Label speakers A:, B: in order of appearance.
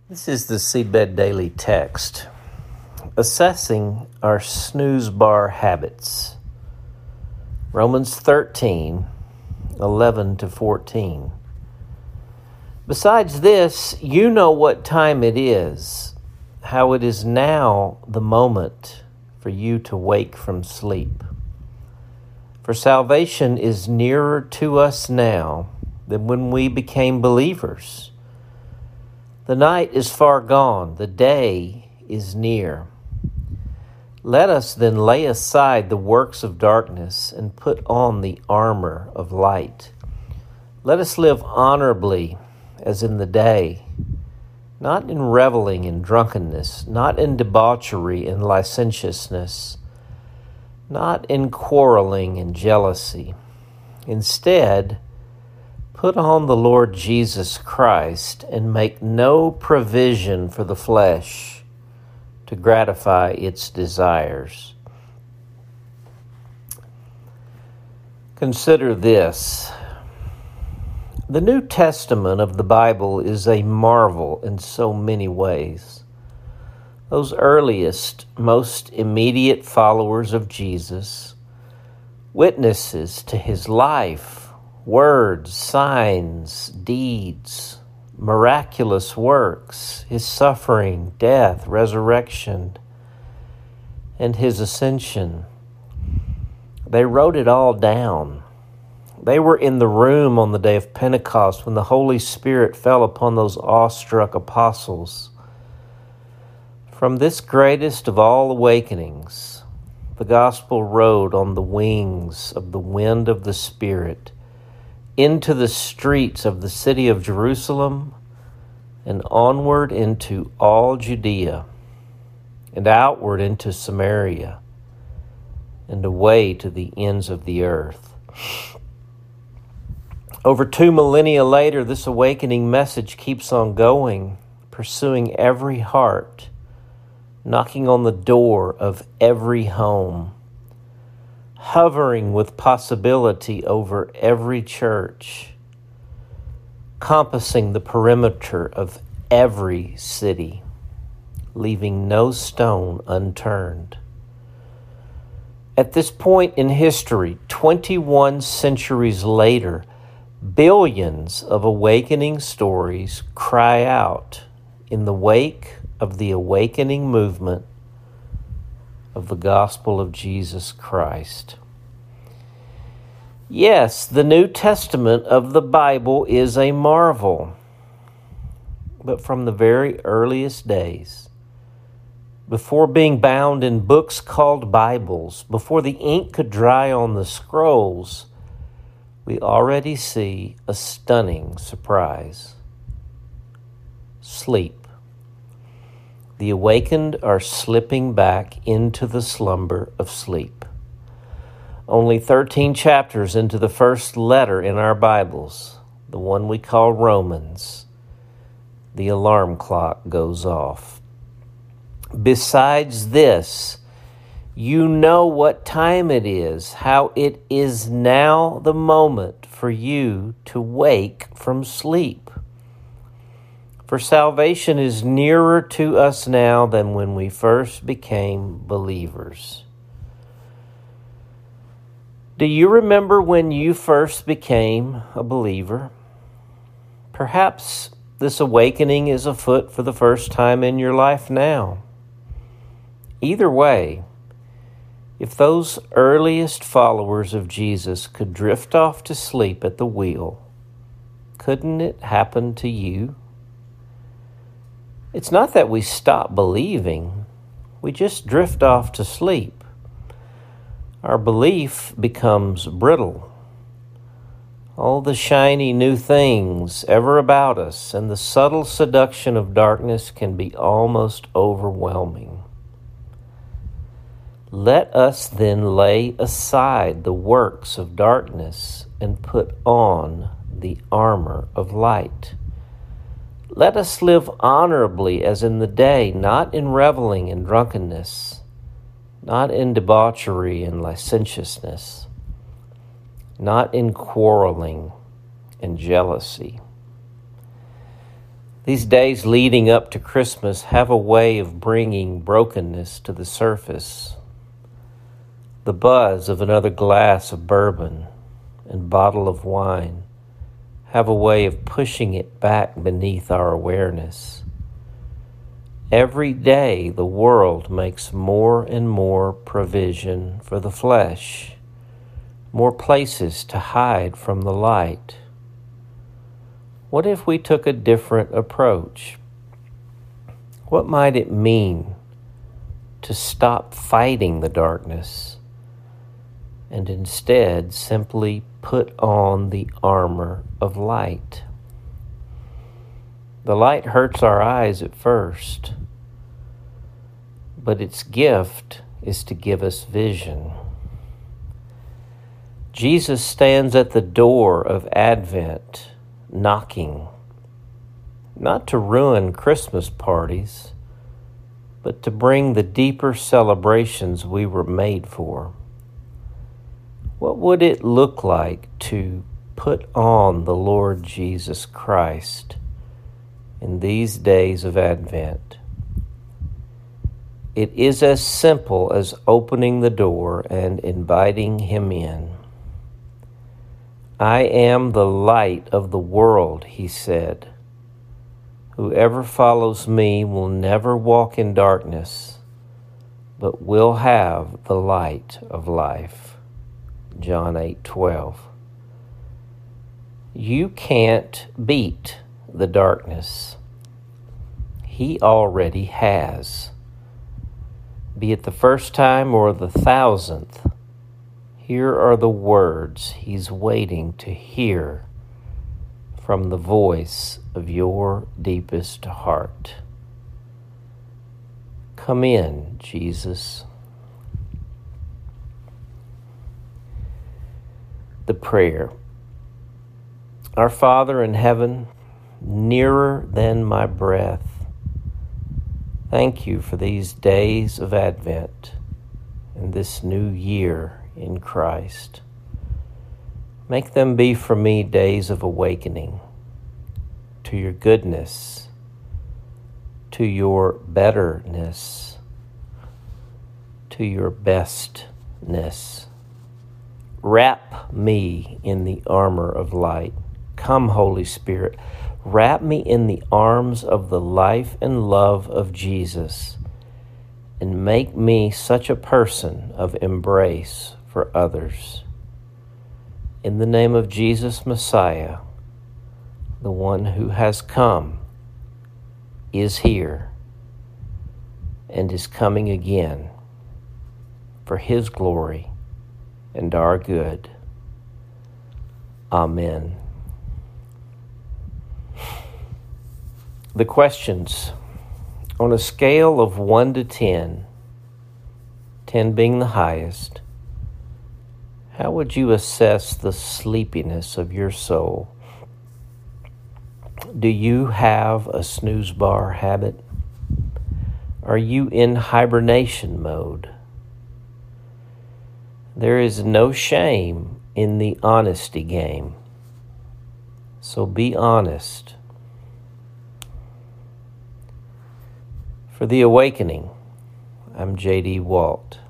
A: This is the Seedbed Daily Text, assessing our snooze bar habits. Romans 13:11-14. Besides this, you know what time it is, how it is now the moment for you to wake from sleep. For salvation is nearer to us now than when we became believers. The night is far gone, the day is near. Let us then lay aside the works of darkness and put on the armor of light. Let us live honorably as in the day, not in reveling and drunkenness, not in debauchery and licentiousness, not in quarreling and jealousy. Instead, put on the Lord Jesus Christ and make no provision for the flesh to gratify its desires. Consider this. The New Testament of the Bible is a marvel in so many ways. Those earliest, most immediate followers of Jesus, witnesses to his life, words, signs, deeds, miraculous works, his suffering, death, resurrection, and his ascension. They wrote it all down. They were in the room on the day of Pentecost when the Holy Spirit fell upon those awestruck apostles. From this greatest of all awakenings, the gospel rode on the wings of the wind of the Spirit into the streets of the city of Jerusalem and onward into all Judea and outward into Samaria and away to the ends of the earth. Over 2 millennia later, this awakening message keeps on going, pursuing every heart, knocking on the door of every home, hovering with possibility over every church, compassing the perimeter of every city, leaving no stone unturned. At this point in history, 21 centuries later, billions of awakening stories cry out in the wake of the awakening movement of the gospel of Jesus Christ. Yes, the New Testament of the Bible is a marvel. But from the very earliest days, before being bound in books called Bibles, before the ink could dry on the scrolls, we already see a stunning surprise. Sleep. The awakened are slipping back into the slumber of sleep. Only 13 chapters into the first letter in our Bibles, the one we call Romans, the alarm clock goes off. Besides this, you know what time it is, how it is now the moment for you to wake from sleep. For salvation is nearer to us now than when we first became believers. Do you remember when you first became a believer? Perhaps this awakening is afoot for the first time in your life now. Either way, if those earliest followers of Jesus could drift off to sleep at the wheel, couldn't it happen to you? It's not that we stop believing, we just drift off to sleep. Our belief becomes brittle. All the shiny new things ever about us and the subtle seduction of darkness can be almost overwhelming. Let us then lay aside the works of darkness and put on the armor of light. Let us live honorably as in the day, not in reveling and drunkenness, not in debauchery and licentiousness, not in quarreling and jealousy. These days leading up to Christmas have a way of bringing brokenness to the surface. The buzz of another glass of bourbon and bottle of wine have a way of pushing it back beneath our awareness. Every day the world makes more and more provision for the flesh, more places to hide from the light. What if we took a different approach? What might it mean to stop fighting the darkness and instead simply put on the armor of light? The light hurts our eyes at first, but its gift is to give us vision. Jesus stands at the door of Advent, knocking, not to ruin Christmas parties, but to bring the deeper celebrations we were made for. What would it look like to put on the Lord Jesus Christ in these days of Advent? It is as simple as opening the door and inviting Him in. I am the light of the world, He said. Whoever follows me will never walk in darkness, but will have the light of life. John 8:12. You can't beat the darkness. He already has. Be it the first time or the 1,000th, here are the words He's waiting to hear from the voice of your deepest heart. Come in, Jesus. The prayer. Our Father in heaven, nearer than my breath, thank you for these days of Advent and this new year in Christ. Make them be for me days of awakening to your goodness, to your betterness, to your bestness. Wrap me in the armor of light. Come, Holy Spirit, wrap me in the arms of the life and love of Jesus, and make me such a person of embrace for others. In the name of Jesus Messiah, the one who has come, is here, and is coming again for His glory and our good. Amen. The questions. On a scale of 1 to 10, 10 being the highest, how would you assess the sleepiness of your soul? Do you have a snooze bar habit? Are you in hibernation mode? There is no shame in the honesty game, so be honest. For the awakening, I'm J.D. Walt.